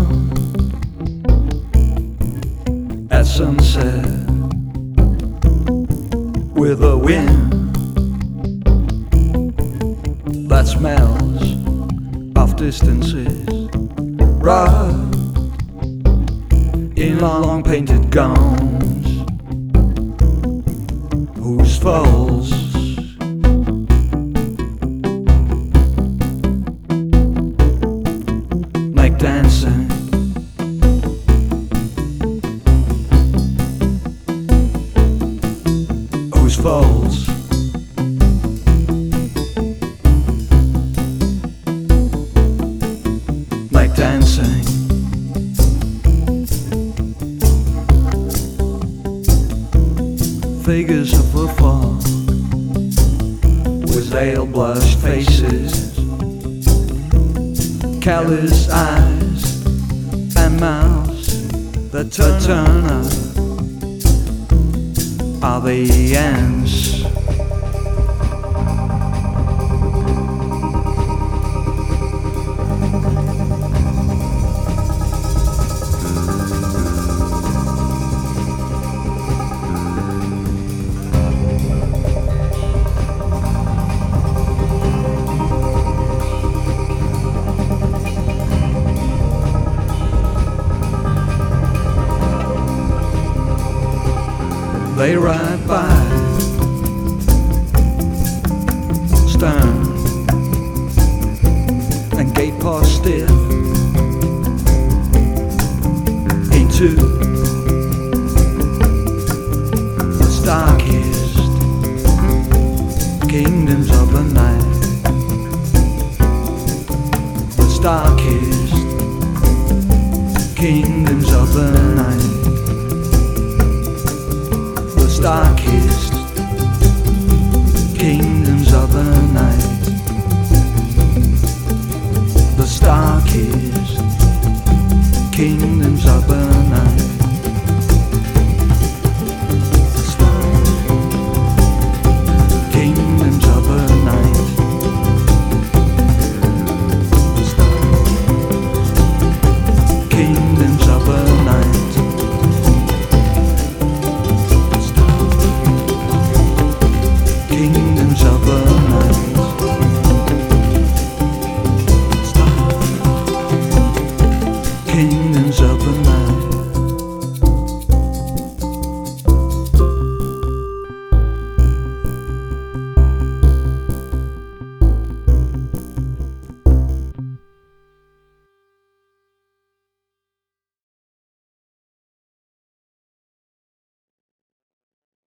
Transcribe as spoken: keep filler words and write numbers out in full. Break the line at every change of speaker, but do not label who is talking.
sun at sunset with a wind that smells of distances, wrapped in long painted gowns whose folds make dancing. Whose folds make dancing. Figures of a fog with ale-blushed faces, callous eyes and mouths that turn up are the ends. They ride by, stern and gate paw stiff, into the darkest kingdoms of the night, the darkest kingdoms of the night. Darkest kingdoms of the night, the starkest kingdoms of the night, the starkest kingdoms of the night, the starkest kingdoms of the night. Kingdoms of the night, kingdoms of